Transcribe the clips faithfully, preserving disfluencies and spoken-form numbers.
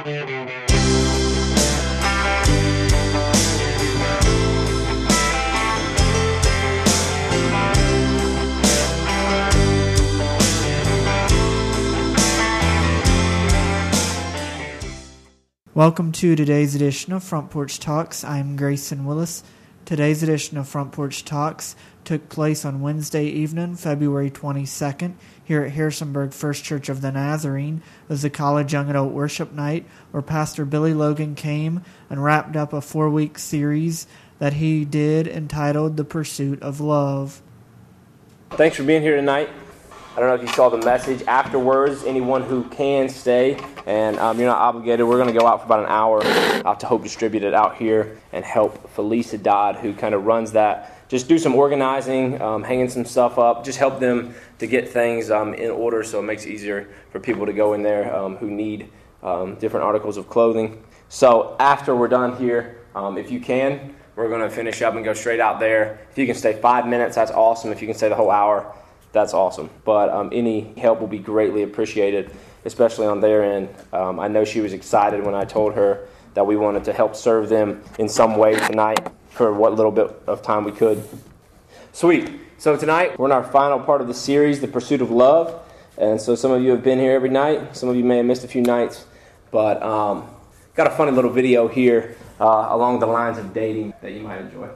Welcome to today's edition of Front Porch Talks. I'm Grayson Willis. Today's edition of Front Porch Talks took place on Wednesday evening, February twenty-second, here at Harrisonburg First Church of the Nazarene. It was a college young adult worship night where Pastor Billy Logan came and wrapped up a four-week series that he did entitled The Pursuit of Love. Thanks for being here tonight. I don't know if you saw the message. Afterwards, anyone who can stay, and um, you're not obligated, we're going to go out for about an hour out to Hope Distributed out here and help Felisa Dodd, who kind of runs that. Just do some organizing, um, hanging some stuff up, just help them to get things um, in order so it makes it easier for people to go in there um, who need um, different articles of clothing. So after we're done here, um, if you can, we're going to finish up and go straight out there. If you can stay five minutes, that's awesome. If you can stay the whole hour, that's awesome. But um, any help will be greatly appreciated, especially on their end. Um, I know she was excited when I told her that we wanted to help serve them in some way tonight for what little bit of time we could. Sweet. So tonight, we're in our final part of the series, The Pursuit of Love. And so some of you have been here every night. Some of you may have missed a few nights. But um, got a funny little video here uh, along the lines of dating that you might enjoy.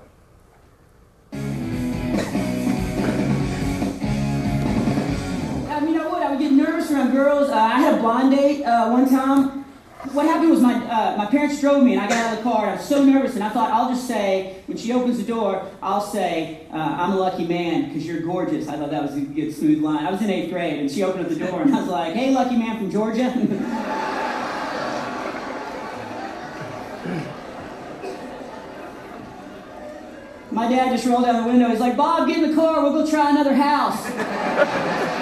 Nervous around girls. Uh, I had a blind date uh, one time. What happened was my uh, my parents drove me and I got out of the car and I was so nervous and I thought I'll just say, when she opens the door, I'll say, uh, I'm a lucky man because you're gorgeous. I thought that was a good smooth line. I was in eighth grade and she opened up the door and I was like, hey, lucky man from Georgia. My dad just rolled down the window. He's like, Bob, get in the car. We'll go try another house.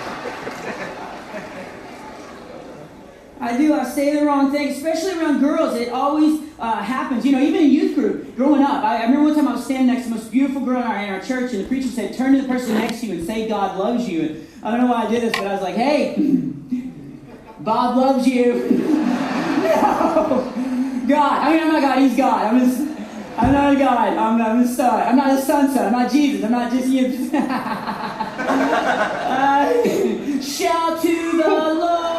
I do. I say the wrong thing, especially around girls. It always uh, happens. You know, even in youth group, growing up. I, I remember one time I was standing next to the most beautiful girl in our, in our church, and the preacher said, turn to the person next to you and say God loves you. And I don't know why I did this, but I was like, hey, Bob loves you. No. God. I mean, I'm not God. He's God. I'm his, I'm not a God. I'm, I'm his son. I'm not his son's son. I'm not Jesus. I'm not just you. uh, shout to the Lord.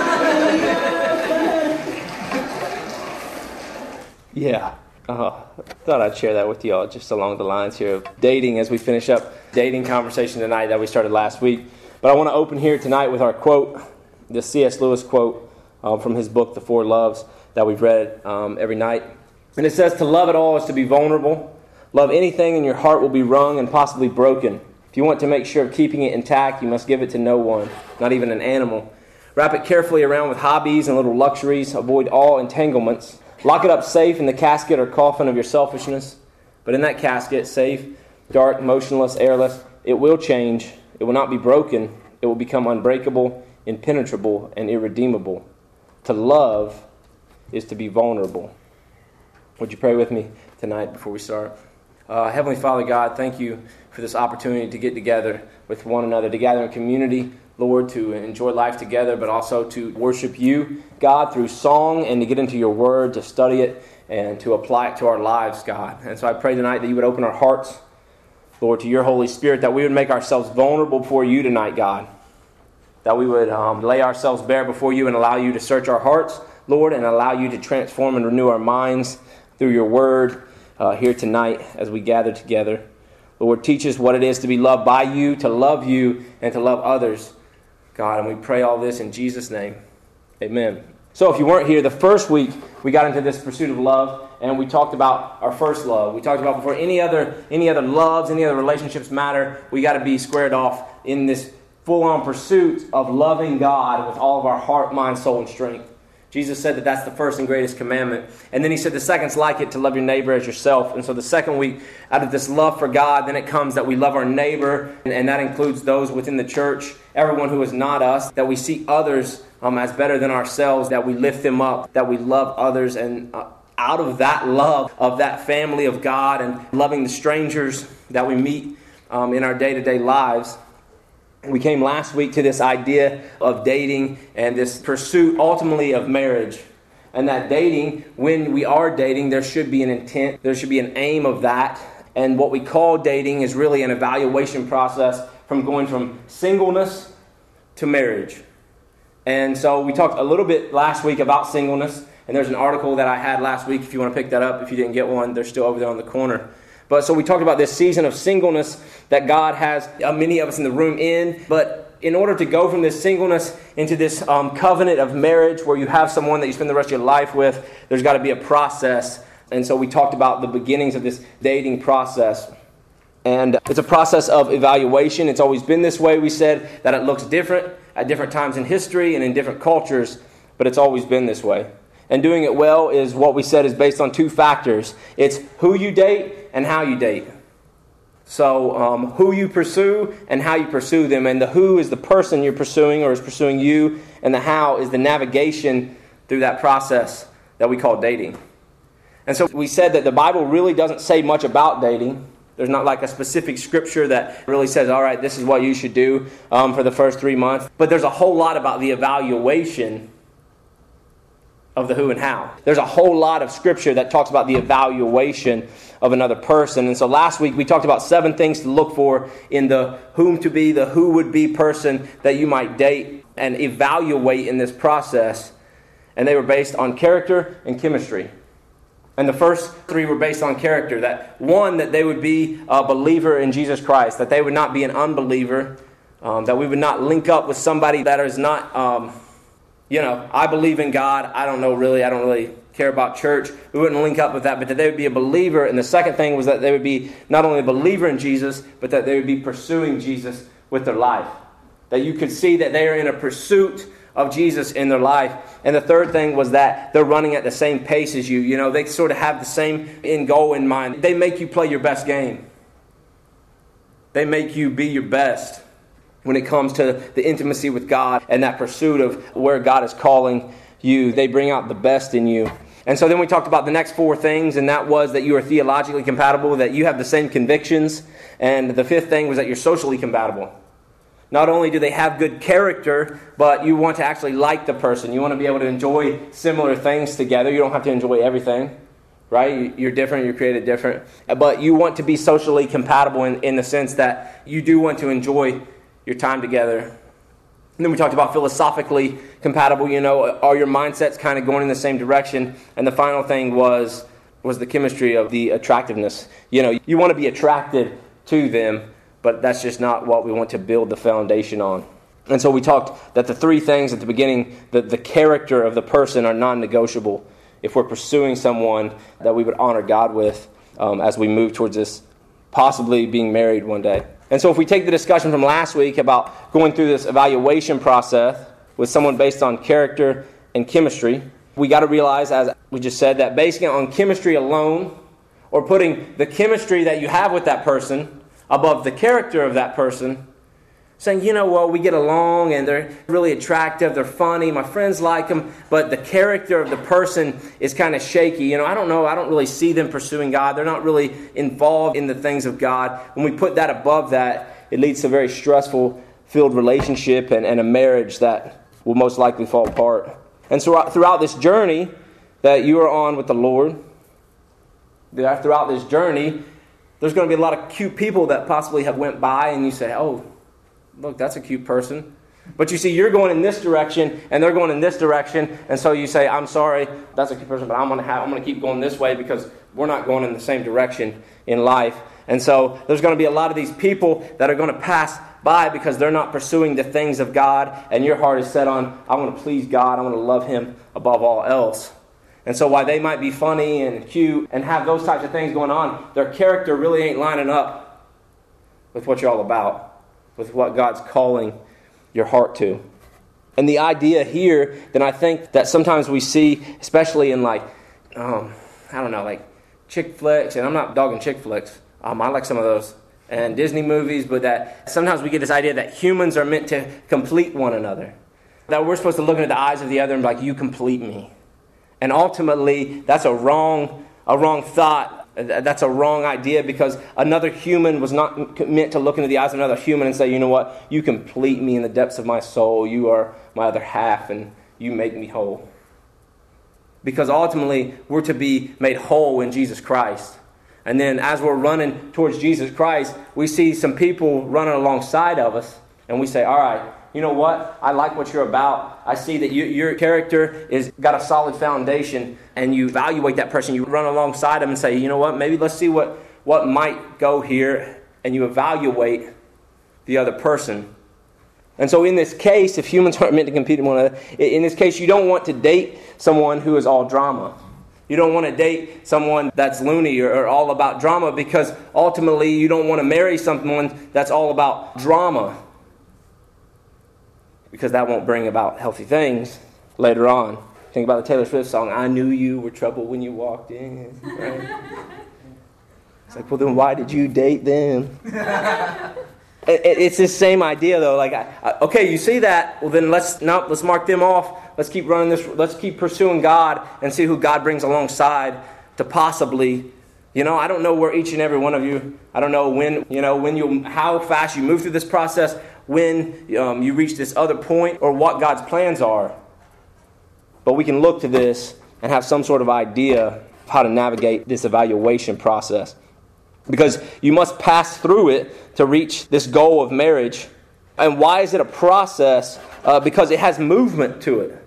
Yeah, uh, thought I'd share that with y'all just along the lines here of dating as we finish up dating conversation tonight that we started last week. But I want to open here tonight with our quote, the C S Lewis quote um, from his book, The Four Loves, that we've read um, every night. And it says, to love at all is to be vulnerable. Love anything and your heart will be wrung and possibly broken. If you want to make sure of keeping it intact, you must give it to no one, not even an animal. Wrap it carefully around with hobbies and little luxuries. Avoid all entanglements. Lock it up safe in the casket or coffin of your selfishness. But in that casket, safe, dark, motionless, airless, it will change. It will not be broken. It will become unbreakable, impenetrable, and irredeemable. To love is to be vulnerable. Would you pray with me tonight before we start? Uh, Heavenly Father God, thank you for this opportunity to get together with one another, to gather in community, Lord, to enjoy life together, but also to worship you, God, through song and to get into your word, to study it and to apply it to our lives, God. And so I pray tonight that you would open our hearts, Lord, to your Holy Spirit, that we would make ourselves vulnerable before you tonight, God. That we would um, lay ourselves bare before you and allow you to search our hearts, Lord, and allow you to transform and renew our minds through your word uh, here tonight as we gather together. Lord, teach us what it is to be loved by you, to love you, and to love others, God. And we pray all this in Jesus' name. Amen. So if you weren't here, the first week we got into this pursuit of love, and we talked about our first love. We talked about before any other any other loves, any other relationships matter, we got to be squared off in this full-on pursuit of loving God with all of our heart, mind, soul, and strength. Jesus said that that's the first and greatest commandment. And then he said the second's like it, to love your neighbor as yourself. And so the second week, out of this love for God, then it comes that we love our neighbor, and, and that includes those within the church, everyone who is not us, that we see others um, as better than ourselves, that we lift them up, that we love others. And uh, out of that love of that family of God and loving the strangers that we meet um, in our day-to-day lives, we came last week to this idea of dating and this pursuit ultimately of marriage. And that dating, when we are dating, there should be an intent, there should be an aim of that. And what we call dating is really an evaluation process from going from singleness to marriage. And so we talked a little bit last week about singleness. And there's an article that I had last week, if you want to pick that up. If you didn't get one, they're still over there on the corner. But so we talked about this season of singleness that God has uh, many of us in the room in. But in order to go from this singleness into this um, covenant of marriage where you have someone that you spend the rest of your life with, there's got to be a process. And so we talked about the beginnings of this dating process. And it's a process of evaluation. It's always been this way. We said that it looks different at different times in history and in different cultures, but it's always been this way. And doing it well is what we said is based on two factors. It's who you date and how you date. So um, who you pursue and how you pursue them. And the who is the person you're pursuing or is pursuing you. And the how is the navigation through that process that we call dating. And so we said that the Bible really doesn't say much about dating. There's not like a specific scripture that really says, all right, this is what you should do um, for the first three months. But there's a whole lot about the evaluation of the who and how. There's a whole lot of scripture that talks about the evaluation of another person. And so last week we talked about seven things to look for in the whom to be, the who would be person that you might date and evaluate in this process. And they were based on character and chemistry. And the first three were based on character. That one, that they would be a believer in Jesus Christ. That they would not be an unbeliever. Um, that we would not link up with somebody that is not... Um, You know, I believe in God. I don't know really. I don't really care about church. We wouldn't link up with that, but that they would be a believer. And the second thing was that they would be not only a believer in Jesus, but that they would be pursuing Jesus with their life. That you could see that they are in a pursuit of Jesus in their life. And the third thing was that they're running at the same pace as you. You know, they sort of have the same end goal in mind. They make you play your best game. They make you be your best when it comes to the intimacy with God and that pursuit of where God is calling you. They bring out the best in you. And so then we talked about the next four things, and that was that you are theologically compatible, that you have the same convictions. And the fifth thing was that you're socially compatible. Not only do they have good character, but you want to actually like the person. You want to be able to enjoy similar things together. You don't have to enjoy everything, right? You're different, you're created different. But you want to be socially compatible in, in the sense that you do want to enjoy your time together. And then we talked about philosophically compatible. You know, are your mindsets kind of going in the same direction? And the final thing was was the chemistry of the attractiveness. You know, you want to be attracted to them, but that's just not what we want to build the foundation on. And so we talked that the three things at the beginning, the, the character of the person are non-negotiable. If we're pursuing someone that we would honor God with um, as we move towards this possibly being married one day. And so if we take the discussion from last week about going through this evaluation process with someone based on character and chemistry, we got to realize, as we just said, that basing it on chemistry alone, or putting the chemistry that you have with that person above the character of that person, saying, you know, well, we get along and they're really attractive, they're funny, my friends like them, but the character of the person is kind of shaky. You know, I don't know, I don't really see them pursuing God. They're not really involved in the things of God. When we put that above that, it leads to a very stressful filled relationship and, and a marriage that will most likely fall apart. And so throughout this journey that you are on with the Lord, throughout this journey, there's going to be a lot of cute people that possibly have went by and you say, oh, look, that's a cute person. But you see, you're going in this direction, and they're going in this direction, and so you say, I'm sorry, that's a cute person, but I'm going to have, I'm going to keep going this way because we're not going in the same direction in life. And so there's going to be a lot of these people that are going to pass by because they're not pursuing the things of God, and your heart is set on, I want to please God, I want to love Him above all else. And so while they might be funny and cute and have those types of things going on, their character really ain't lining up with what you're all about, with what God's calling your heart to. And the idea here, then I think that sometimes we see, especially in like, um, I don't know, like chick flicks, and I'm not dogging chick flicks, um, I like some of those, and Disney movies, but that sometimes we get this idea that humans are meant to complete one another. That we're supposed to look into the eyes of the other and be like, you complete me. And ultimately, that's a wrong, a wrong thought. That's a wrong idea because another human was not meant to look into the eyes of another human and say, you know what, you complete me in the depths of my soul. You are my other half and you make me whole. because ultimately we're to be made whole in Jesus Christ. And then as we're running towards Jesus Christ, we see some people running alongside of us, and we say, all right, you know what? I like what you're about. I see that you, your character is got a solid foundation, and you evaluate that person. You run alongside them and say, you know what? Maybe let's see what, what might go here, and you evaluate the other person. And so in this case, if humans aren't meant to compete with one another, in this case, you don't want to date someone who is all drama. You don't want to date someone that's loony or, or all about drama, because ultimately you don't want to marry someone that's all about drama, because that won't bring about healthy things later on. Think about the Taylor Swift song, I knew you were trouble when you walked in. Right? It's like, well, then why did you date them? it, it, it's this same idea, though. Like, I, I, okay, you see that? Well, then let's no, let's mark them off. Let's keep running this. Let's keep pursuing God and see who God brings alongside to possibly. You know, I don't know where each and every one of you. I don't know when. You know, when you, how fast you move through this process. When um, you reach this other point, or what God's plans are. But we can look to this and have some sort of idea of how to navigate this evaluation process. Because you must pass through it to reach this goal of marriage. And why is it a process? Uh, because it has movement to it.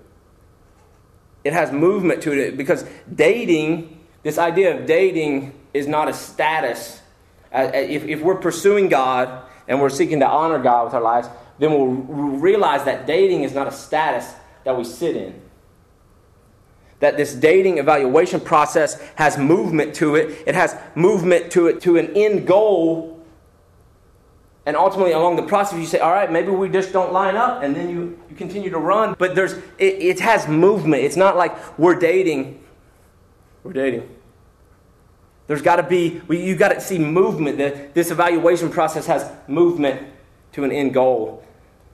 It has movement to it. Because dating, this idea of dating is not a status. Uh, if, if we're pursuing God and we're seeking to honor God with our lives, then we'll realize that dating is not a status that we sit in. That this dating evaluation process has movement to it. It has movement to it to an end goal. And ultimately along the process you say, all right, maybe we just don't line up. And then you, you continue to run. But there's it, it has movement. It's not like we're dating. We're dating. There's got to be, you got to see movement. This evaluation process has movement to an end goal.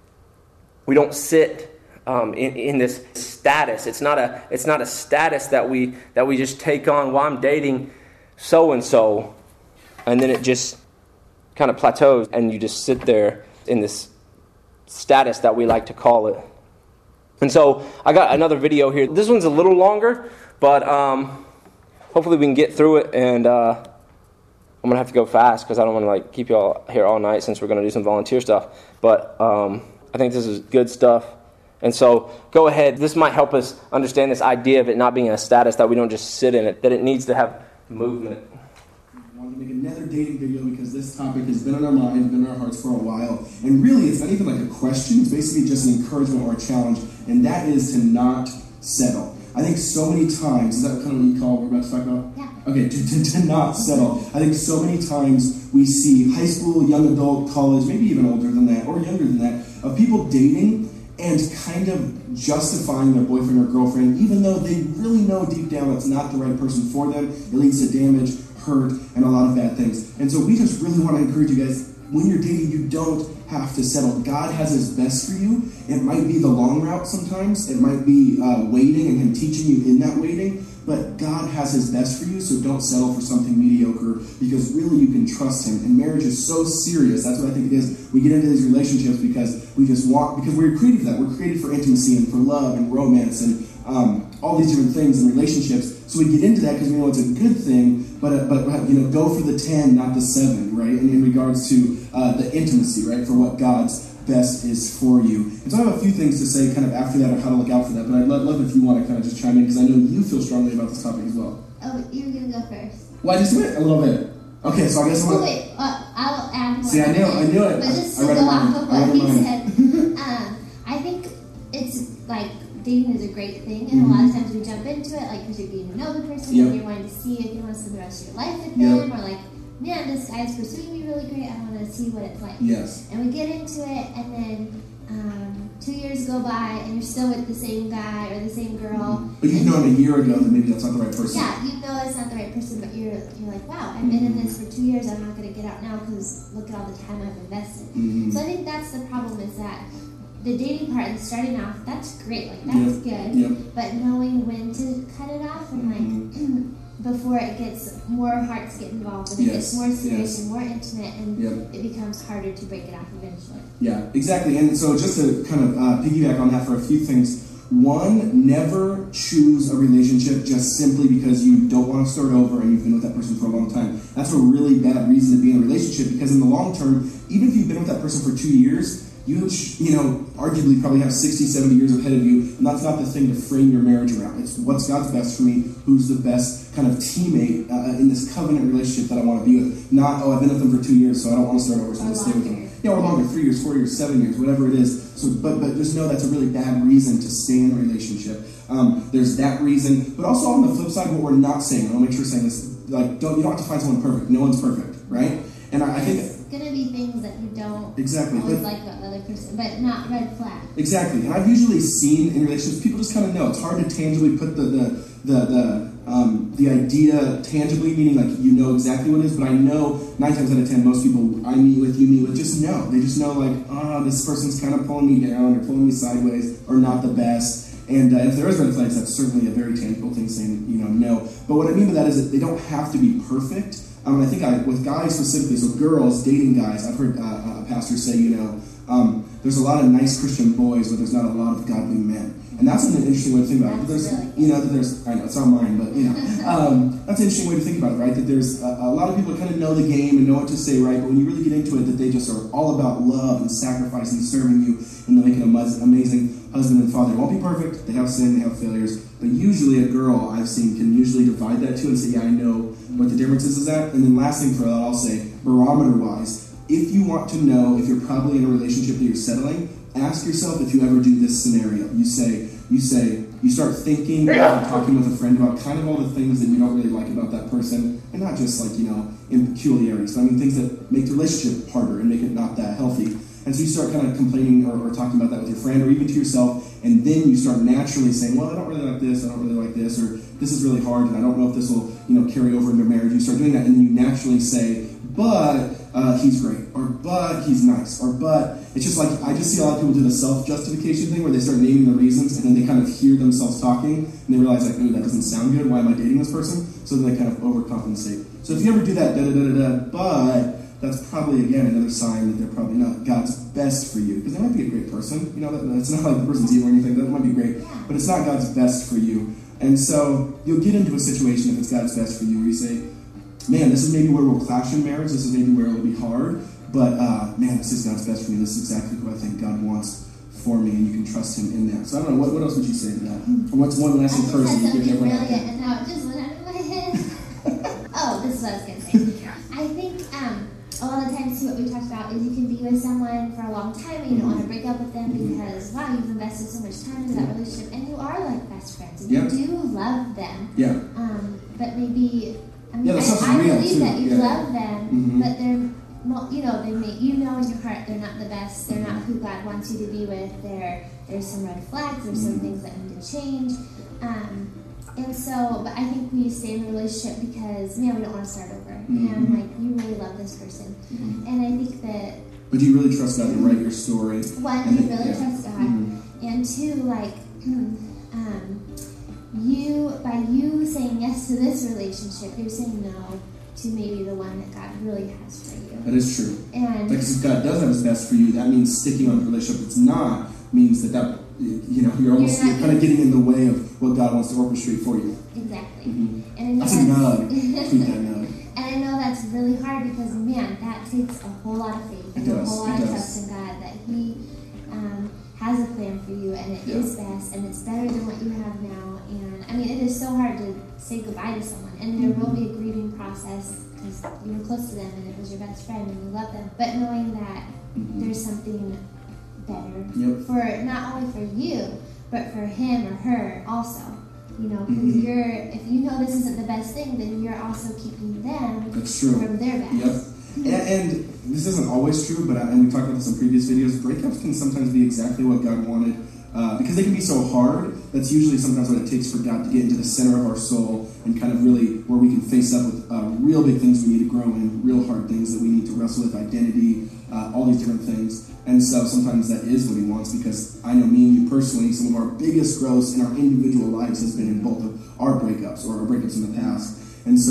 We don't sit um, in, in this status. It's not a, it's not a status that we that we just take on. Well, I'm dating so and so, and then it just kind of plateaus, and you just sit there in this status that we like to call it. And so I got another video here. This one's a little longer, but. Um, Hopefully we can get through it, and uh, I'm going to have to go fast because I don't want to like keep you all here all night since we're going to do some volunteer stuff. But um, I think this is good stuff. And so go ahead. This might help us understand this idea of it not being a status, that we don't just sit in it, that it needs to have movement. I wanted to make another dating video because this topic has been on our minds, been on our hearts for a while. And really, it's not even like a question. It's basically just an encouragement or a challenge, and that is to not settle. I think so many times, is that kind of what you call what we're about to talk about? Yeah. Okay, to, to, to not settle. I think so many times we see high school, young adult, college, maybe even older than that, or younger than that, of people dating and kind of justifying their boyfriend or girlfriend, even though they really know deep down that's not the right person for them. It leads to damage, hurt, and a lot of bad things. And so we just really want to encourage you guys, when you're dating, you don't have to settle. God has his best for you. It might be the long route sometimes. It might be uh, waiting and him teaching you in that waiting. But God has his best for you, so don't settle for something mediocre, because really you can trust him. And marriage is so serious. That's what I think it is. We get into these relationships because we just want, because we're created for that. We're created for intimacy and for love and romance and um, all these different things in relationships. So we get into that because we know it's a good thing, but uh, but you know, go for the ten, not the seven, right? And in regards to uh, the intimacy, right, for what God's best is for you. And so I have a few things to say kind of after that on how to look out for that, but I'd love, love if you want to kind of just chime in, because I know you feel strongly about this topic as well. Oh, you're going to go first. Well, I just went a little bit. Okay, so I guess I'm oh, going to... wait, uh, I'll add See, I knew, I knew it. But just I, to I go off of what he mine. said, um, I think it's like dating is a great thing, and mm-hmm. a lot of times we jump into it like because you're getting to know the person, yep. and you're wanting to see if you want to spend the rest of your life with yep. them, or like, man, this guy's pursuing me really great, I want to see what it's like. Yes. And we get into it, and then um, two years go by, and you're still with the same guy or the same girl. But you've known a year ago that maybe that's not the right person. Yeah, you know it's not the right person, but you're you're like, wow, I've been in this for two years, I'm not going to get out now because look at all the time I've invested. Mm-hmm. So I think that's the problem, is that the dating part and starting off, that's great, like that's yep. good, yep. but knowing when to cut it off and like mm-hmm. before it gets, more hearts get involved and it yes. gets more serious yes. and more intimate, and yep. it becomes harder to break it off eventually. Yeah, exactly. And so just to kind of uh, piggyback on that for a few things, One, never choose a relationship just simply because you don't want to start over and you've been with that person for a long time. That's a really bad reason to be in a relationship, because in the long term, even if you've been with that person for two years, you, you know, arguably probably have sixty, seventy years ahead of you, and that's not the thing to frame your marriage around. It's what's God's best for me, who's the best kind of teammate uh, in this covenant relationship that I want to be with. Not, oh, I've been with them for two years, so I don't want to start over, so I'm going to stay with them. Yeah, or longer, three years, four years, seven years, whatever it is. So, but but just know that's a really bad reason to stay in a relationship. Um, there's that reason, but also on the flip side, what we're not saying, I'll make sure saying this, like, don't you don't have to find someone perfect. No one's perfect, right? And I, I think it's gonna be things that you don't exactly always but, like about the other person, but not red flag. Exactly, and I've usually seen in relationships, people just kind of know. It's hard to tangibly put the the the the, um, the idea tangibly, meaning like you know exactly what it is. But I know nine times out of ten, most people I meet with, you meet with, just know. They just know like, oh, this person's kind of pulling me down or pulling me sideways or not the best. And uh, if there is red flags, that's certainly a very tangible thing saying, you know, no. But what I mean by that is that they don't have to be perfect. Um, I think I, with guys specifically, so girls, dating guys, I've heard uh, a pastor say, you know, um, there's a lot of nice Christian boys, but there's not a lot of godly men. And that's an interesting way to think about it. But there's, really you know, that there's, I know, it's not mine, but, you know, um, that's an interesting way to think about it, right? That there's a, a lot of people that kind of know the game and know what to say, right? But when you really get into it, that they just are all about love and sacrifice and serving you and making an amazing husband and father. They won't be perfect. They have sin, they have failures. But usually a girl I've seen can usually divide that too and say, yeah, I know what the differences is at. And then last thing for that, I'll say, barometer-wise, if you want to know if you're probably in a relationship that you're settling, ask yourself if you ever do this scenario. You say, you say, you start thinking or talking with a friend about kind of all the things that you don't really like about that person, and not just like, you know, in peculiarities, but I mean things that make the relationship harder and make it not that healthy. And so you start kind of complaining or, or talking about that with your friend or even to yourself, and then you start naturally saying, well, I don't really like this, I don't really like this, or this is really hard, and I don't know if this will, you know, carry over into marriage. You start doing that, and then you naturally say, but uh, he's great, or but he's nice, or but, it's just like, I just see a lot of people do the self-justification thing where they start naming the reasons, and then they kind of hear themselves talking, and they realize, like, ooh, that doesn't sound good, why am I dating this person? So then they kind of overcompensate. So if you ever do that, da-da-da-da-da, but that's probably, again, another sign that they're probably not God's best for you. Because they might be a great person. You know, that, it's not like the person's evil or anything. That might be great. But it's not God's best for you. And so you'll get into a situation, if it's God's best for you, where you say, man, this is maybe where we'll clash in marriage. This is maybe where it'll be hard. But, uh, man, this is God's best for me. This is exactly who I think God wants for me. And you can trust him in that. So I don't know. What, what else would you say to that? Or what's one last encouragement you give everyone out there? And now it just went out of my head. Oh, this is what I was going to say. I think um, a lot of times, too, what we talked about is you can be with someone for a long time and you don't want to break up with them because, wow, you've invested so much time into that relationship and you are like best friends and yeah. you do love them. Yeah. Um, but maybe, I mean, yeah, I, I believe too. that you yeah. love them, mm-hmm. but they're, well, you know, they may, you know in your heart they're not the best. They're not who God wants you to be with. There, there's some red flags. There's some things that need to change. Um, And so, but I think we stay in a relationship because, man, we don't want to start over. Mm-hmm. And, like, you really love this person. Mm-hmm. And I think that... But do you really trust God to write your story? One, you then, really yeah. trust God. Mm-hmm. And two, like, um, you, by you saying yes to this relationship, you're saying no to maybe the one that God really has for you. That is true. And like, if God does have his best for you, that means sticking on the relationship. It's not, means that that... You know, you're almost you're, you're kind of getting in the way of what God wants to orchestrate for you. Exactly. Mm-hmm. And I know that's a nug. Tweet that nug. And I know that's really hard because, man, that takes a whole lot of faith and it a does. whole lot it of does. trust in God that He um, has a plan for you and it yeah. is best and it's better than what you have now. And I mean, it is so hard to say goodbye to someone, and there will be a grieving process because you were close to them and it was your best friend and you love them. But knowing that mm-hmm. there's something better yep. for not only for you, but for him or her also, you know, because mm-hmm. you're, if you know this isn't the best thing, then you're also keeping them That's true. from their best. Yep. And, and this isn't always true, but I, and we talked about this in previous videos, breakups can sometimes be exactly what God wanted, uh, because they can be so hard. That's usually sometimes what it takes for God to get into the center of our soul and kind of really where we can face up with uh, real big things we need to grow in, real hard things that we need to wrestle with, identity, uh, all these different things. And so sometimes that is what he wants, because I know me and you personally, some of our biggest growths in our individual lives has been in both of our breakups or our breakups in the past. And so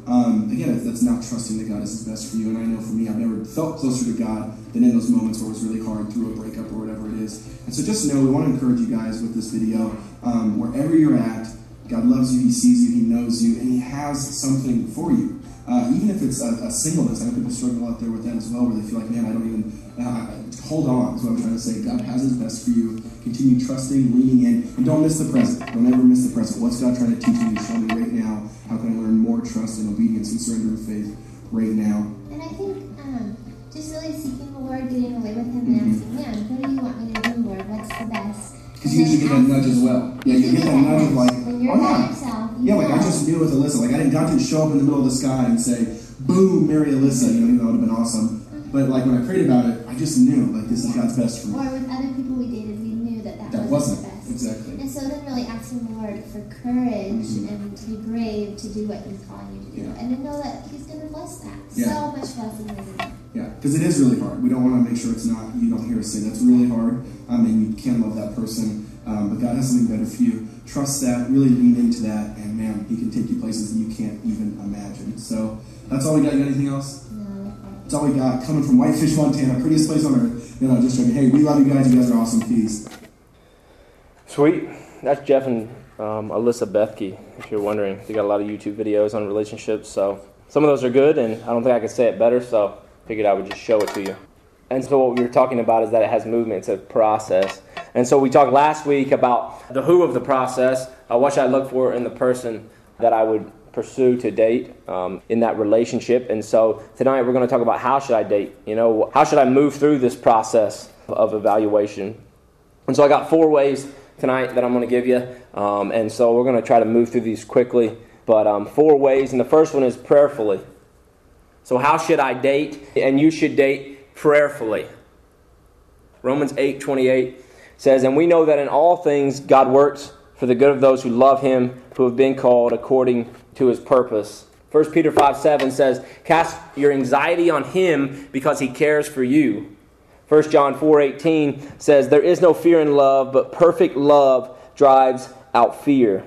um, again, if that's not trusting that God is his best for you. And I know for me, I've never felt closer to God than in those moments where it was really hard through a breakup or whatever it is. And so just know, we want to encourage you guys with this video, um, wherever you're at, God loves you, he sees you, he knows you, and he has something for you. Uh, even if it's a, a singleness, I know people struggle out there with that as well, where they feel like, man, I don't even, uh, hold on, is what I'm trying to say. God has his best for you. Continue trusting, leaning in, and don't miss the present. Don't ever miss the present. What's God trying to teach me, show me right now? How can I learn more trust and obedience and surrender and faith right now? And I think um, just really seeking the Lord, getting away with him, and Mm-hmm. asking, man, what do you want me to do, Lord? What's the best? Because you usually get that nudge as well. Yeah, you get that nudge of like, when you're oh by yeah. yourself, you Yeah, like I know. just knew with Alyssa. Like I didn't, God didn't show up in the middle of the sky and say, boom, marry Alyssa. You know, even though it would have been awesome. But like when I prayed about it, I just knew, like, this is God's best for me. Or with other people we dated, we knew that that, That wasn't, wasn't. the best. Exactly. And so then really asking the Lord for courage Mhm. and to be brave to do what he's calling you to do. Yeah. And to know that he's going to bless that. Yeah. So much blessing is in it. Yeah, because it is really hard. We don't want to make sure it's not, you don't hear us say that's really hard. Um, and you can love that person. Um, but God has something better for you. Trust that, really lean into that, and man, he can take you places that you can't even imagine. So that's all we got. You got anything else? No. That's all we got. Coming from Whitefish, Montana, prettiest place on earth. You know, just joking. Hey, we love you guys. You guys are awesome. Peace. Sweet. That's Jeff and um, Alyssa Bethke, if you're wondering. They got a lot of YouTube videos on relationships, so some of those are good, and I don't think I could say it better, so figured I would just show it to you. And so what we were talking about is that it has movement. It's a process. And so we talked last week about the who of the process. Uh, what should I look for in the person that I would pursue to date um, in that relationship? And so tonight we're going to talk about how should I date? You know, how should I move through this process of evaluation? And so I got four ways tonight that I'm going to give you. Um, and so we're going to try to move through these quickly. But um, four ways. And the first one is prayerfully. So how should I date? And you should date prayerfully. Romans eight twenty-eight says, and we know that in all things God works for the good of those who love him, who have been called according to his purpose. First Peter five seven says, cast your anxiety on him because he cares for you. First John four eighteen says, there is no fear in love, but perfect love drives out fear.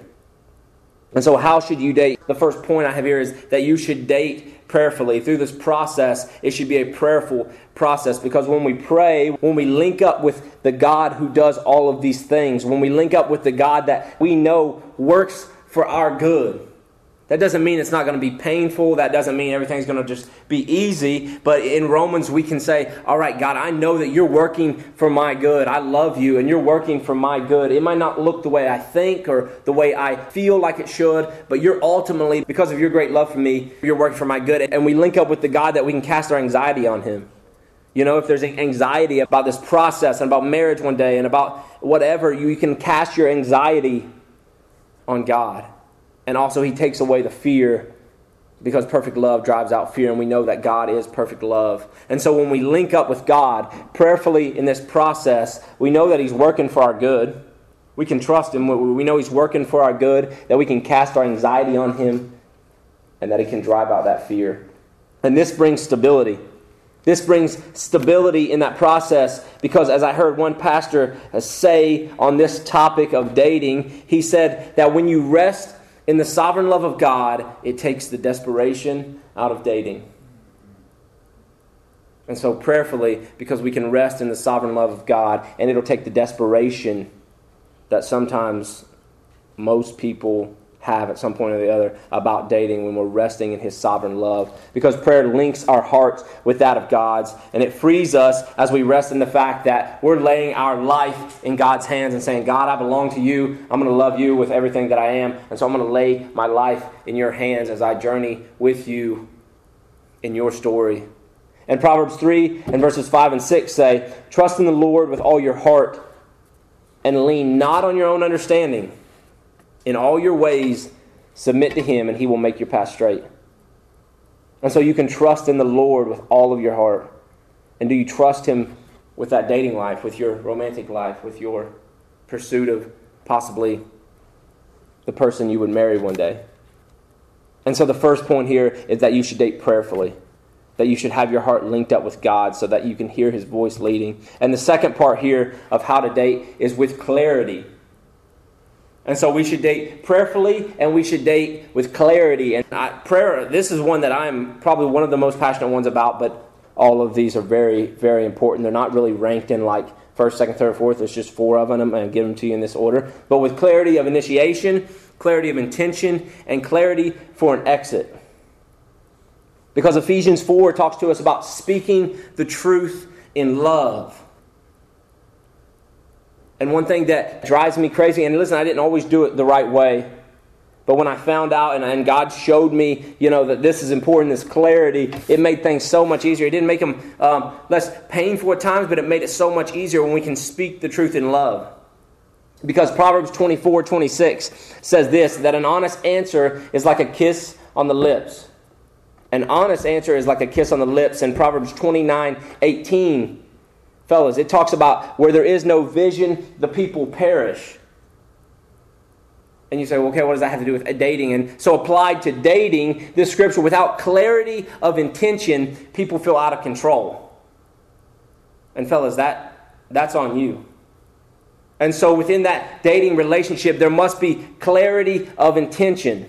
And so how should you date? The first point I have here is that you should date prayerfully. Through this process, it should be a prayerful process, because when we pray, when we link up with the God who does all of these things, when we link up with the God that we know works for our good, that doesn't mean it's not going to be painful. That doesn't mean everything's going to just be easy. But in Romans, we can say, all right, God, I know that you're working for my good. I love you, and you're working for my good. It might not look the way I think or the way I feel like it should, but you're ultimately, because of your great love for me, you're working for my good. And we link up with the God that we can cast our anxiety on him. You know, if there's anxiety about this process and about marriage one day and about whatever, you can cast your anxiety on God. And also he takes away the fear, because perfect love drives out fear, and we know that God is perfect love. And so when we link up with God prayerfully in this process, we know that he's working for our good. We can trust him. We know he's working for our good, that we can cast our anxiety on him, and that he can drive out that fear. And this brings stability. This brings stability in that process, because as I heard one pastor say on this topic of dating, he said that when you rest in the sovereign love of God, it takes the desperation out of dating. And so prayerfully, because we can rest in the sovereign love of God, and it'll take the desperation that sometimes most people have at some point or the other about dating, when we're resting in his sovereign love. Because prayer links our hearts with that of God's, and it frees us as we rest in the fact that we're laying our life in God's hands and saying, God, I belong to you. I'm going to love you with everything that I am, and so I'm going to lay my life in your hands as I journey with you in your story. And Proverbs three and verses five and six say, trust in the Lord with all your heart and lean not on your own understanding. In all your ways, submit to him, and he will make your path straight. And so you can trust in the Lord with all of your heart. And do you trust him with that dating life, with your romantic life, with your pursuit of possibly the person you would marry one day? And so the first point here is that you should date prayerfully, that you should have your heart linked up with God so that you can hear his voice leading. And the second part here of how to date is with clarity. And so we should date prayerfully, and we should date with clarity. And I, prayer, this is one that I'm probably one of the most passionate ones about, but all of these are very, very important. They're not really ranked in like first, second, third, fourth. There's just four of them, and I give them to you in this order. But with clarity of initiation, clarity of intention, and clarity for an exit. Because Ephesians four talks to us about speaking the truth in love. And one thing that drives me crazy, and listen, I didn't always do it the right way, but when I found out and, and God showed me, you know, that this is important, this clarity, it made things so much easier. It didn't make them um, less painful at times, but it made it so much easier when we can speak the truth in love. Because Proverbs twenty-four twenty-six says this, that an honest answer is like a kiss on the lips. An honest answer is like a kiss on the lips. And Proverbs twenty-nine eighteen, fellas, it talks about where there is no vision, the people perish. And you say, well, okay, what does that have to do with dating? And so applied to dating, this scripture, without clarity of intention, people feel out of control. And fellas, that that's on you. And so within that dating relationship, there must be clarity of intention.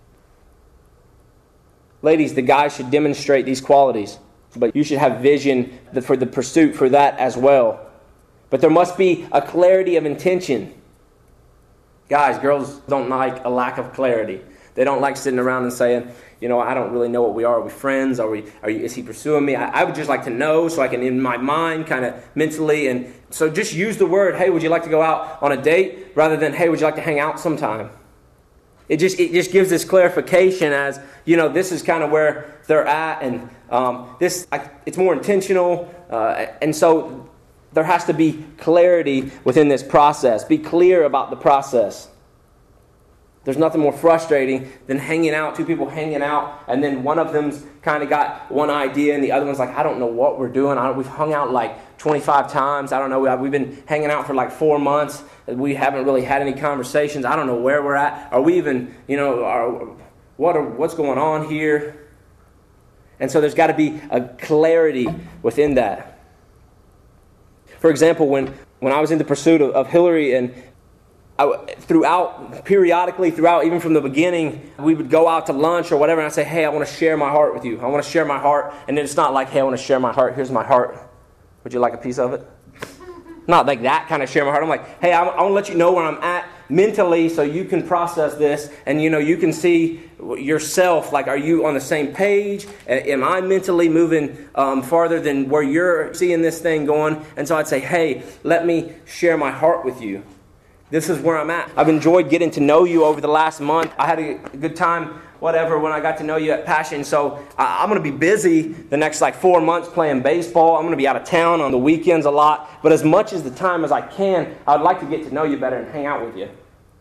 Ladies, the guy should demonstrate these qualities, but you should have vision for the pursuit for that as well. But there must be a clarity of intention. Guys, girls don't like a lack of clarity. They don't like sitting around and saying, you know, I don't really know what we are. Are we friends? Are we? Are you, is he pursuing me? I, I would just like to know so I can, in my mind, kind of mentally. And so just use the word, hey, would you like to go out on a date? Rather than, hey, would you like to hang out sometime? It just it just gives this clarification as, you know, this is kind of where they're at. And um, this I, it's more intentional. Uh, and so there has to be clarity within this process. Be clear about the process. There's nothing more frustrating than hanging out, two people hanging out, and then one of them's kind of got one idea, and the other one's like, I don't know what we're doing. I don't, we've hung out like twenty-five times. I don't know. We've been hanging out for like four months. We haven't really had any conversations. I don't know where we're at. Are we even, you know, are, what are, what's going on here? And so there's got to be a clarity within that. For example, when, when I was in the pursuit of, of Hillary, and I, throughout, periodically, throughout, even from the beginning, we would go out to lunch or whatever, and I'd say, hey, I want to share my heart with you. I want to share my heart. And then it's not like, hey, I want to share my heart. Here's my heart. Would you like a piece of it? Not like that kind of share my heart. I'm like, hey, I, I want to let you know where I'm at mentally so you can process this, and, you know, you can see yourself. Like, are you on the same page? Am I mentally moving um, farther than where you're seeing this thing going? And so I'd say, hey, let me share my heart with you. This is where I'm at. I've enjoyed getting to know you over the last month. I had a good time, whatever, when I got to know you at Passion. So I'm going to be busy the next like four months playing baseball. I'm going to be out of town on the weekends a lot. But as much as the time as I can, I would like to get to know you better and hang out with you.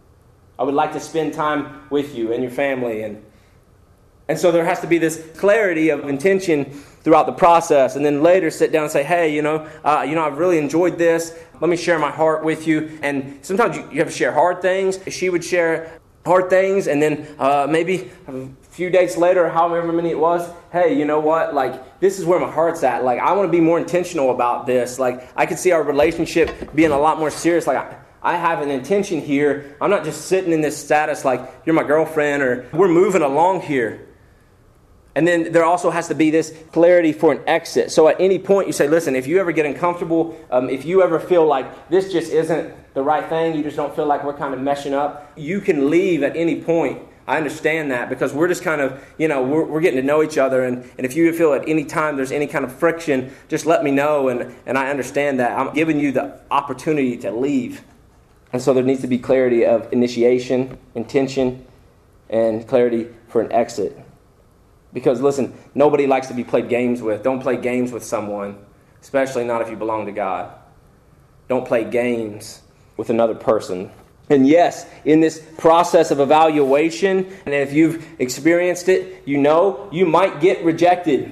I would like to spend time with you and your family. And, and so there has to be this clarity of intention throughout the process. And then later sit down and say, hey, you know, uh, you know, I've really enjoyed this. Let me share my heart with you. And sometimes you, you have to share hard things. She would share hard things. And then uh, maybe a few days later, however many it was, hey, you know what? Like, this is where my heart's at. Like, I want to be more intentional about this. Like, I could see our relationship being a lot more serious. Like, I, I have an intention here. I'm not just sitting in this status like you're my girlfriend, or we're moving along here. And then there also has to be this clarity for an exit. So at any point you say, listen, if you ever get uncomfortable, um, if you ever feel like this just isn't the right thing, you just don't feel like we're kind of meshing up, you can leave at any point. I understand that, because we're just kind of, you know, we're, we're getting to know each other. And, and if you feel at any time there's any kind of friction, just let me know. And, and I understand that. I'm giving you the opportunity to leave. And so there needs to be clarity of initiation, intention, and clarity for an exit. Because, listen, nobody likes to be played games with. Don't play games with someone, especially not if you belong to God. Don't play games with another person. And yes, in this process of evaluation, and if you've experienced it, you know you might get rejected.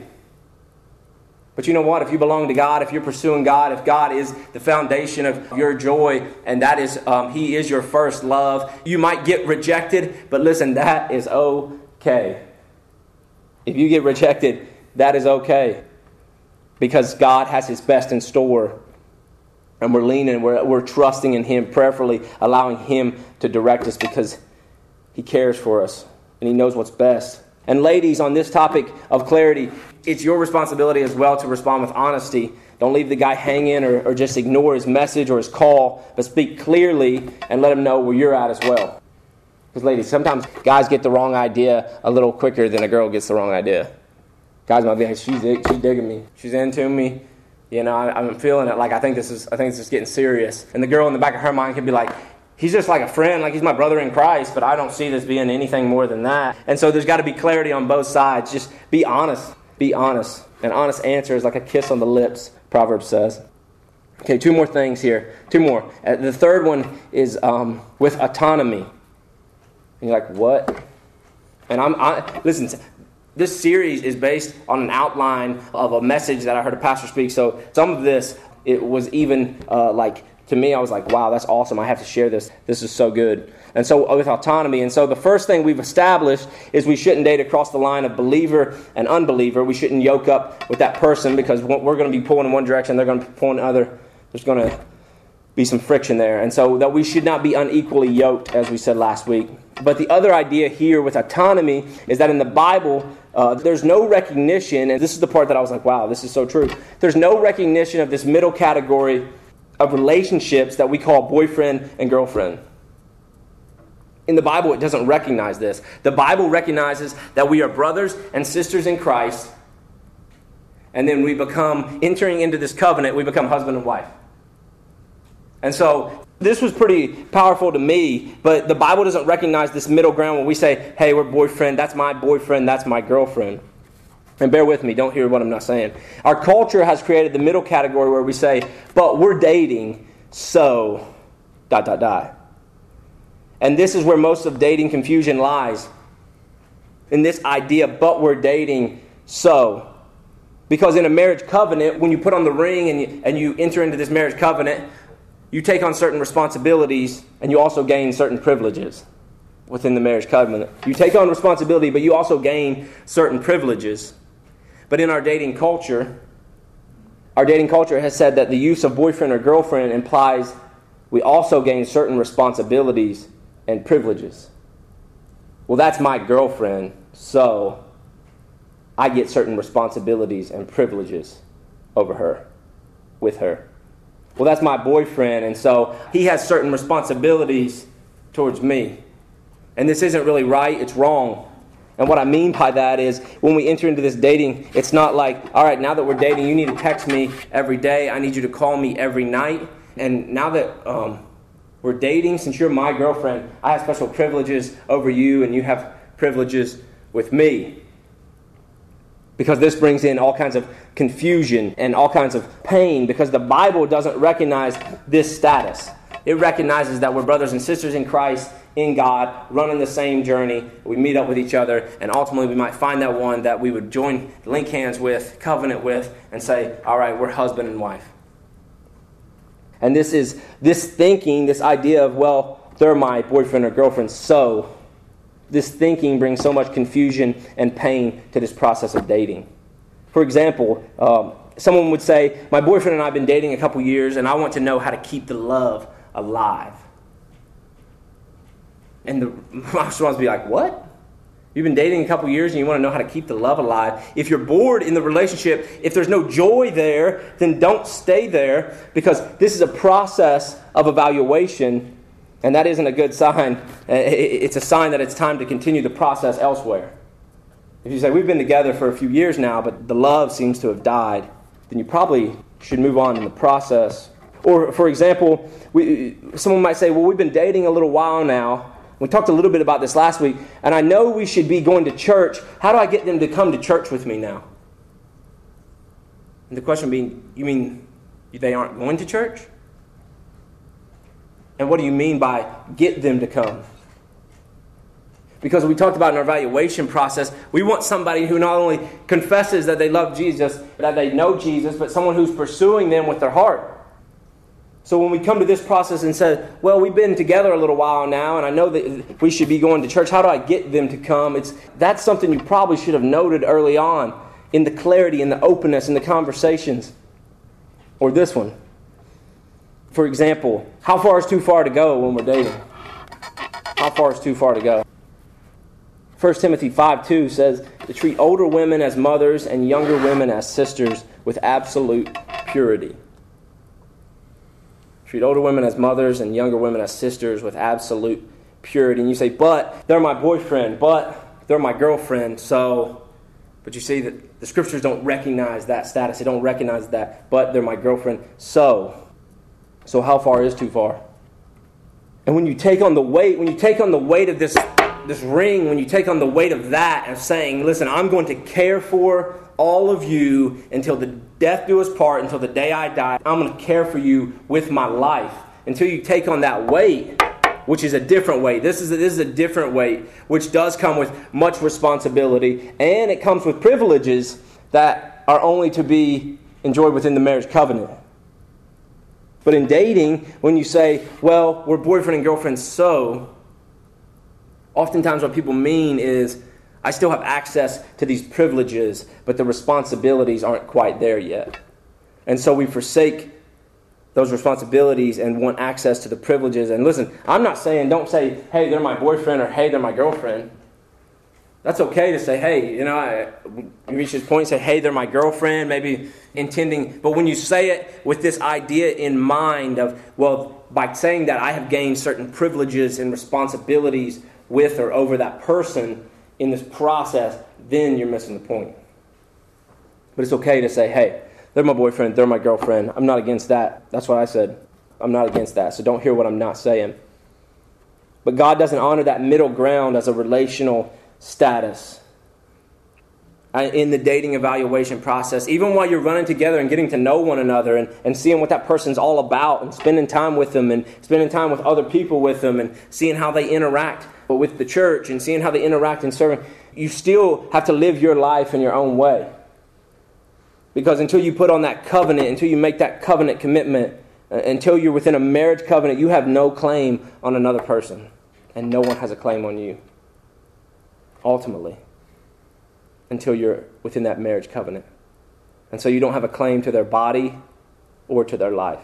But you know what? If you belong to God, if you're pursuing God, if God is the foundation of your joy, and that is, um, He is your first love, you might get rejected. But listen, that is okay. If you get rejected, that is okay. Because God has His best in store. And we're leaning, we're, we're trusting in Him, prayerfully allowing Him to direct us because He cares for us and He knows what's best. And ladies, on this topic of clarity, it's your responsibility as well to respond with honesty. Don't leave the guy hanging or, or just ignore his message or his call, but speak clearly and let him know where you're at as well. Because ladies, sometimes guys get the wrong idea a little quicker than a girl gets the wrong idea. Guys might be like, she's, she's digging me. She's into me. You know, I, I'm feeling it. Like, I think this is, I think this is getting serious. And the girl in the back of her mind could be like, he's just like a friend, like he's my brother in Christ, but I don't see this being anything more than that. And so there's got to be clarity on both sides. Just be honest. Be honest. An honest answer is like a kiss on the lips, Proverbs says. Okay, two more things here. Two more. Uh, the third one is um, with autonomy. And you're like, what? And I'm, I, listen, this series is based on an outline of a message that I heard a pastor speak. So some of this, it was even uh, like, to me, I was like, wow, that's awesome. I have to share this. This is so good. And so with autonomy, and so the first thing we've established is we shouldn't date across the line of believer and unbeliever. We shouldn't yoke up with that person because we're going to be pulling in one direction, they're going to be pulling in the other. There's going to be some friction there. And so that we should not be unequally yoked, as we said last week. But the other idea here with autonomy is that in the Bible, uh, there's no recognition, and this is the part that I was like, wow, this is so true. There's no recognition of this middle category of relationships that we call boyfriend and girlfriend. In the Bible, it doesn't recognize this. The Bible recognizes that we are brothers and sisters in Christ, and then we become, entering into this covenant, we become husband and wife. And so this was pretty powerful to me, but the Bible doesn't recognize this middle ground when we say, hey, we're boyfriend, that's my boyfriend, that's my girlfriend. And bear with me, don't hear what I'm not saying. Our culture has created the middle category where we say, but we're dating, so, dot, dot, dot. And this is where most of dating confusion lies. In this idea, but we're dating, so. Because in a marriage covenant, when you put on the ring and you, and you enter into this marriage covenant, you take on certain responsibilities and you also gain certain privileges within the marriage covenant. You take on responsibility, but you also gain certain privileges. But in our dating culture, our dating culture has said that the use of boyfriend or girlfriend implies we also gain certain responsibilities and privileges. Well, that's my girlfriend, so I get certain responsibilities and privileges over her, with her. Well, that's my boyfriend, and so he has certain responsibilities towards me. And this isn't really right, it's wrong. And what I mean by that is when we enter into this dating, it's not like, all right, now that we're dating, you need to text me every day. I need you to call me every night. And now that um, we're dating, since you're my girlfriend, I have special privileges over you and you have privileges with me. Because this brings in all kinds of confusion and all kinds of pain because the Bible doesn't recognize this status. It recognizes that we're brothers and sisters in Christ, in God, running the same journey. We meet up with each other, and ultimately we might find that one that we would join, link hands with, covenant with, and say, all right, we're husband and wife. And this is this thinking, this idea of, well, they're my boyfriend or girlfriend, so this thinking brings so much confusion and pain to this process of dating. For example, um, someone would say, my boyfriend and I have been dating a couple years, and I want to know how to keep the love alive. And the, my response would be like, what? You've been dating a couple years and you want to know how to keep the love alive. If you're bored in the relationship, if there's no joy there, then don't stay there because this is a process of evaluation and that isn't a good sign. It's a sign that it's time to continue the process elsewhere. If you say, we've been together for a few years now, but the love seems to have died, then you probably should move on in the process. Or, for example, we, someone might say, well, we've been dating a little while now. We talked a little bit about this last week, and I know we should be going to church. How do I get them to come to church with me now? And the question being, you mean they aren't going to church? And what do you mean by get them to come? Because we talked about in our evaluation process, we want somebody who not only confesses that they love Jesus, that they know Jesus, but someone who's pursuing them with their heart. So when we come to this process and say, well, we've been together a little while now, and I know that we should be going to church, how do I get them to come? It's that's something you probably should have noted early on in the clarity, in the openness, in the conversations. Or this one. For example, how far is too far to go when we're dating? How far is too far to go? First Timothy five two says to treat older women as mothers and younger women as sisters with absolute purity. Treat older women as mothers and younger women as sisters with absolute purity. And you say, but they're my boyfriend, but they're my girlfriend, so... But you see that the scriptures don't recognize that status. They don't recognize that, but they're my girlfriend, so... So how far is too far? And when you take on the weight, when you take on the weight of this, this ring, when you take on the weight of that of saying, listen, I'm going to care for all of you until the death do us part, until the day I die. I'm going to care for you with my life. Until you take on that weight, which is a different weight. This is a, this is a different weight, which does come with much responsibility, and it comes with privileges that are only to be enjoyed within the marriage covenant. But in dating, when you say, well, we're boyfriend and girlfriend, so, oftentimes what people mean is, I still have access to these privileges, but the responsibilities aren't quite there yet. And so we forsake those responsibilities and want access to the privileges. And listen, I'm not saying, don't say, hey, they're my boyfriend, or hey, they're my girlfriend. That's okay to say, hey, you know, I, you reach this point, say, hey, they're my girlfriend, maybe intending. But when you say it with this idea in mind of, well, by saying that I have gained certain privileges and responsibilities with or over that person in this process, then you're missing the point. But it's okay to say, hey, they're my boyfriend, they're my girlfriend. I'm not against that. That's what I said. I'm not against that. So don't hear what I'm not saying. But God doesn't honor that middle ground as a relational status in the dating evaluation process. Even while you're running together and getting to know one another and, and seeing what that person's all about and spending time with them and spending time with other people with them and seeing how they interact with the church and seeing how they interact in serving, you still have to live your life in your own way. Because until you put on that covenant, until you make that covenant commitment, uh, until you're within a marriage covenant, you have no claim on another person. And no one has a claim on you. Ultimately, until you're within that marriage covenant. And so you don't have a claim to their body or to their life.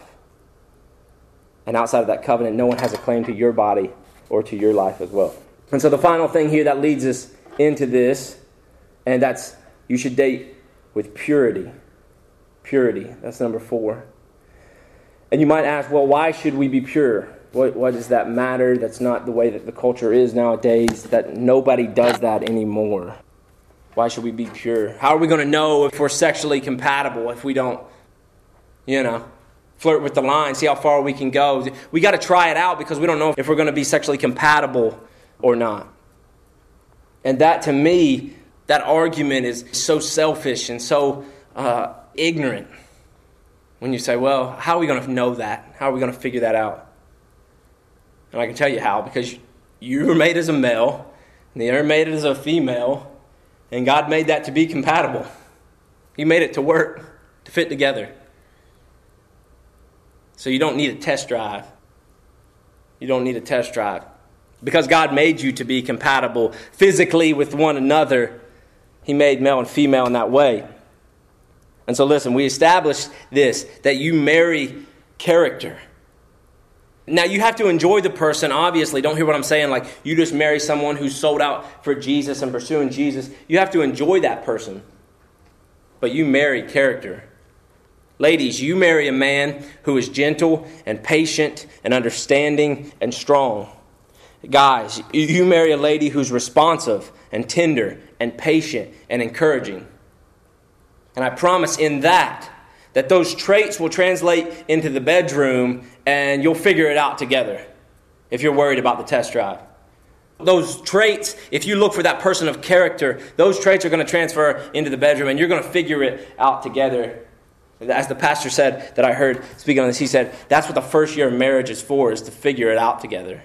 And outside of that covenant, no one has a claim to your body or to your life as well. And so the final thing here that leads us into this, and that's you should date with purity. Purity, that's number four. And you might ask, well, why should we be pure? What, what does that matter? That's not the way that the culture is nowadays, that nobody does that anymore. Why should we be pure? How are we going to know if we're sexually compatible if we don't, you know, flirt with the line, see how far we can go? We got to try it out because we don't know if we're going to be sexually compatible or not. And that, to me, that argument is so selfish and so uh, ignorant. When you say, well, how are we going to know that? How are we going to figure that out? And I can tell you how, because you were made as a male, and the other made as a female, and God made that to be compatible. He made it to work, to fit together. So you don't need a test drive. You don't need a test drive. Because God made you to be compatible physically with one another, He made male and female in that way. And so listen, we established this, that you marry character. Now, you have to enjoy the person, obviously. Don't hear what I'm saying, like you just marry someone who's sold out for Jesus and pursuing Jesus. You have to enjoy that person. But you marry character. Ladies, you marry a man who is gentle and patient and understanding and strong. Guys, you marry a lady who's responsive and tender and patient and encouraging. And I promise in that, that those traits will translate into the bedroom and you'll figure it out together if you're worried about the test drive. Those traits, if you look for that person of character, those traits are going to transfer into the bedroom and you're going to figure it out together. As the pastor said that I heard speaking on this, he said, that's what the first year of marriage is for, is to figure it out together.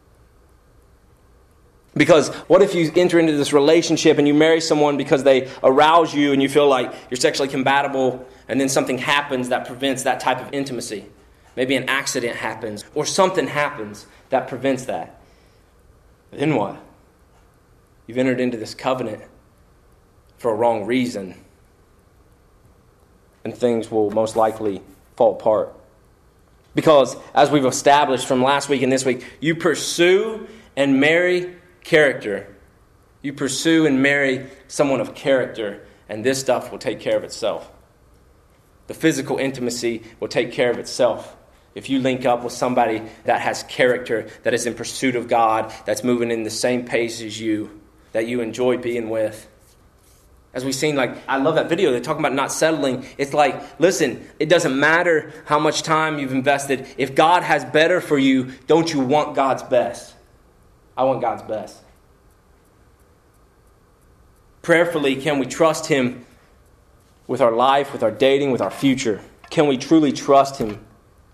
Because what if you enter into this relationship and you marry someone because they arouse you and you feel like you're sexually compatible, and then something happens that prevents that type of intimacy? Maybe an accident happens or something happens that prevents that. Then what? You've entered into this covenant for a wrong reason. And things will most likely fall apart. Because as we've established from last week and this week, you pursue and marry character. You pursue and marry someone of character, and this stuff will take care of itself. The physical intimacy will take care of itself. If you link up with somebody that has character, that is in pursuit of God, that's moving in the same pace as you, that you enjoy being with. As we've seen, like, I love that video. They're talking about not settling. It's like, listen, it doesn't matter how much time you've invested. If God has better for you, don't you want God's best? I want God's best. Prayerfully, can we trust Him with our life, with our dating, with our future? Can we truly trust Him?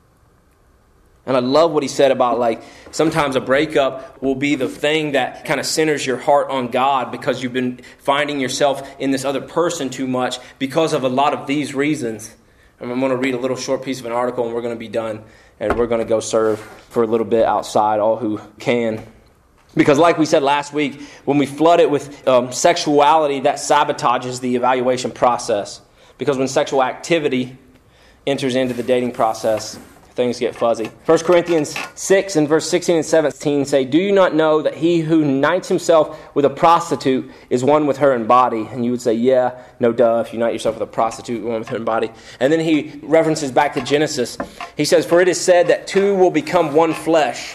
And I love what he said about, like, sometimes a breakup will be the thing that kind of centers your heart on God because you've been finding yourself in this other person too much because of a lot of these reasons. And I'm going to read a little short piece of an article and we're going to be done. And we're going to go serve for a little bit outside, all who can. Because like we said last week, when we flood it with um, sexuality, that sabotages the evaluation process. Because when sexual activity enters into the dating process, things get fuzzy. First Corinthians six and verse sixteen and seventeen say, "Do you not know that he who unites himself with a prostitute is one with her in body?" And you would say, yeah, no duh, if you unite yourself with a prostitute, one with her in body. And then he references back to Genesis. He says, "For it is said that two will become one flesh."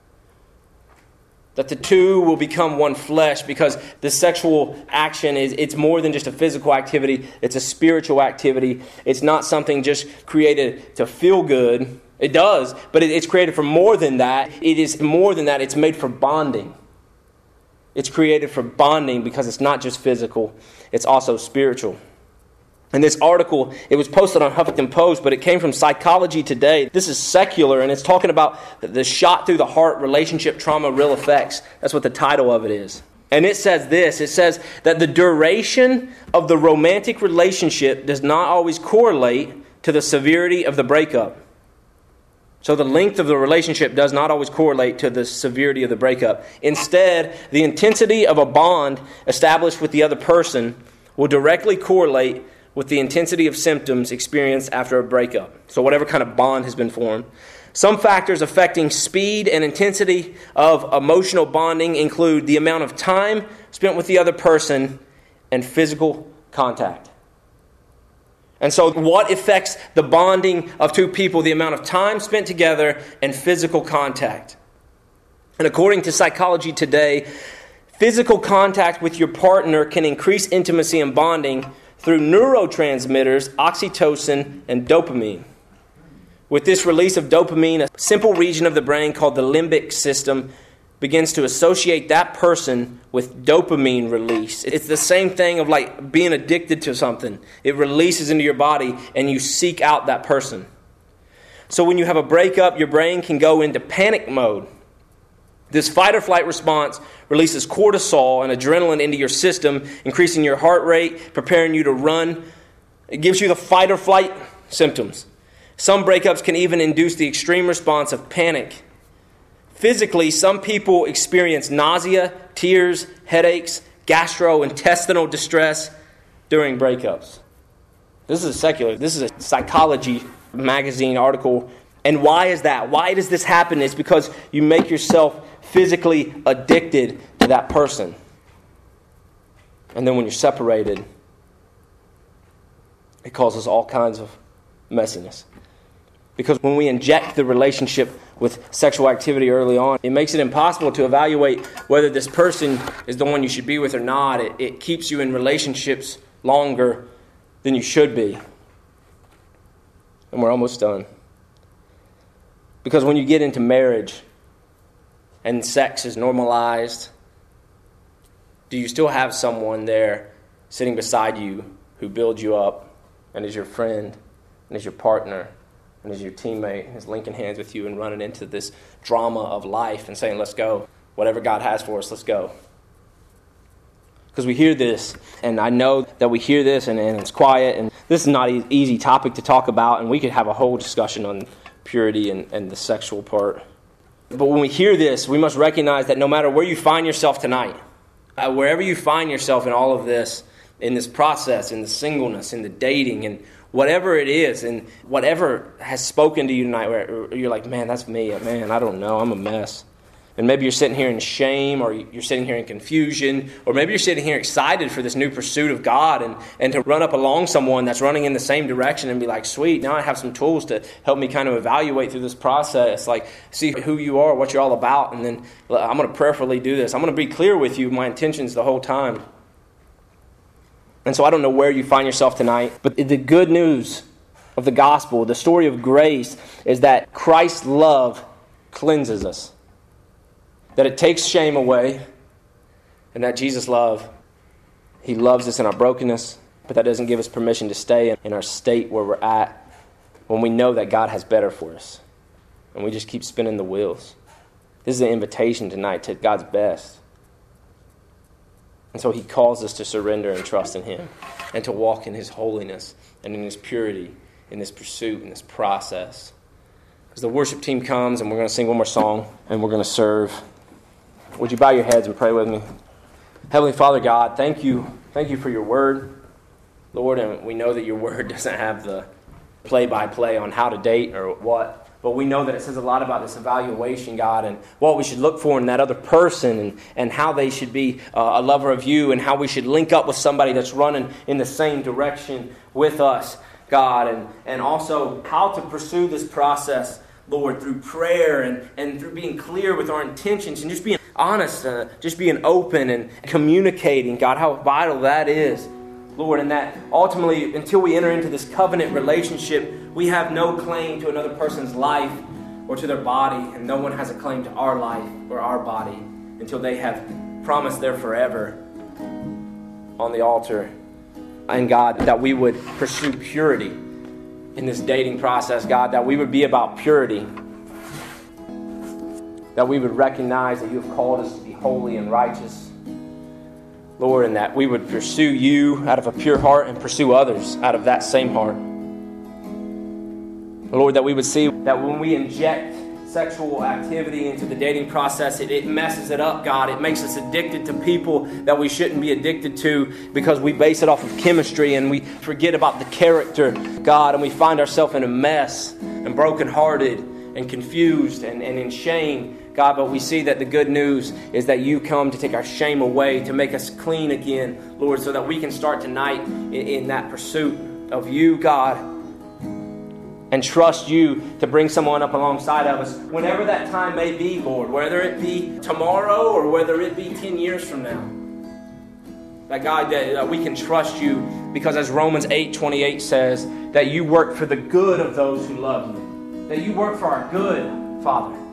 That the two will become one flesh, because the sexual action is, it's more than just a physical activity. It's a spiritual activity. It's not something just created to feel good. It does, but it, it's created for more than that. It is more than that. It's made for bonding. It's created for bonding because it's not just physical. It's also spiritual. And this article, it was posted on Huffington Post, but it came from Psychology Today. This is secular, and it's talking about the shot through the heart relationship trauma real effects. That's what the title of it is. And it says this. It says that the duration of the romantic relationship does not always correlate to the severity of the breakup. So the length of the relationship does not always correlate to the severity of the breakup. Instead, the intensity of a bond established with the other person will directly correlate with the intensity of symptoms experienced after a breakup. So whatever kind of bond has been formed. Some factors affecting speed and intensity of emotional bonding include the amount of time spent with the other person and physical contact. And so what affects the bonding of two people? The amount of time spent together and physical contact. And according to Psychology Today, physical contact with your partner can increase intimacy and bonding through neurotransmitters, oxytocin, and dopamine. With this release of dopamine, a simple region of the brain called the limbic system begins to associate that person with dopamine release. It's the same thing of like being addicted to something. It releases into your body and you seek out that person. So when you have a breakup, your brain can go into panic mode. This fight or flight response releases cortisol and adrenaline into your system, increasing your heart rate, preparing you to run. It gives you the fight or flight symptoms. Some breakups can even induce the extreme response of panic. Physically, some people experience nausea, tears, headaches, gastrointestinal distress during breakups. This is a secular, this is a Psychology magazine article. And why is that? Why does this happen? It's because you make yourself physically addicted to that person. And then when you're separated, it causes all kinds of messiness. Because when we inject the relationship with sexual activity early on, it makes it impossible to evaluate whether this person is the one you should be with or not. It, it keeps you in relationships longer than you should be. And we're almost done. Because when you get into marriage and sex is normalized, do you still have someone there sitting beside you who builds you up and is your friend and is your partner and is your teammate and is linking hands with you and running into this drama of life and saying, let's go. Whatever God has for us, let's go. Because we hear this, and I know that we hear this and, and it's quiet, and this is not an easy topic to talk about, and we could have a whole discussion on purity and, and the sexual part. But when we hear this, we must recognize that no matter where you find yourself tonight, uh, wherever you find yourself in all of this, in this process, in the singleness, in the dating, and whatever it is and whatever has spoken to you tonight, where you're like, man, that's me. Man, I don't know. I'm a mess. And maybe you're sitting here in shame, or you're sitting here in confusion, or maybe you're sitting here excited for this new pursuit of God and, and to run up along someone that's running in the same direction and be like, sweet, now I have some tools to help me kind of evaluate through this process, like see who you are, what you're all about, and then I'm going to prayerfully do this. I'm going to be clear with you, my intentions the whole time. And so I don't know where you find yourself tonight, but the good news of the gospel, the story of grace, is that Christ's love cleanses us. That it takes shame away, and that Jesus' love, He loves us in our brokenness, but that doesn't give us permission to stay in our state where we're at when we know that God has better for us. And we just keep spinning the wheels. This is an invitation tonight to God's best. And so He calls us to surrender and trust in Him and to walk in His holiness and in His purity, in this pursuit, in this process. As the worship team comes, and we're going to sing one more song, and we're going to serve. Would you bow your heads and pray with me? Heavenly Father God, thank you. Thank you for your word, Lord. And we know that your word doesn't have the play-by-play on how to date or what. But we know that it says a lot about this evaluation, God, and what we should look for in that other person, and, and how they should be uh, a lover of you, and how we should link up with somebody that's running in the same direction with us, God. And, and also how to pursue this process, Lord, through prayer and, and through being clear with our intentions and just being honest, uh, just being open and communicating, God, how vital that is, Lord, and that ultimately, until we enter into this covenant relationship, we have no claim to another person's life or to their body, and no one has a claim to our life or our body until they have promised their forever on the altar. And God, that we would pursue purity in this dating process, God, that we would be about purity, that we would recognize that you have called us to be holy and righteous, Lord, and that we would pursue you out of a pure heart and pursue others out of that same heart. Lord, that we would see that when we inject sexual activity into the dating process, it, it messes it up, God. It makes us addicted to people that we shouldn't be addicted to because we base it off of chemistry and we forget about the character, God, and we find ourselves in a mess and brokenhearted and confused and, and in shame, God. But we see that the good news is that you come to take our shame away, to make us clean again, Lord, so that we can start tonight in, in that pursuit of you, God, and trust you to bring someone up alongside of us whenever that time may be, Lord, whether it be tomorrow or whether it be ten years from now. That God, that, that we can trust you because as Romans eight twenty-eight says, that you work for the good of those who love you. That you work for our good, Father.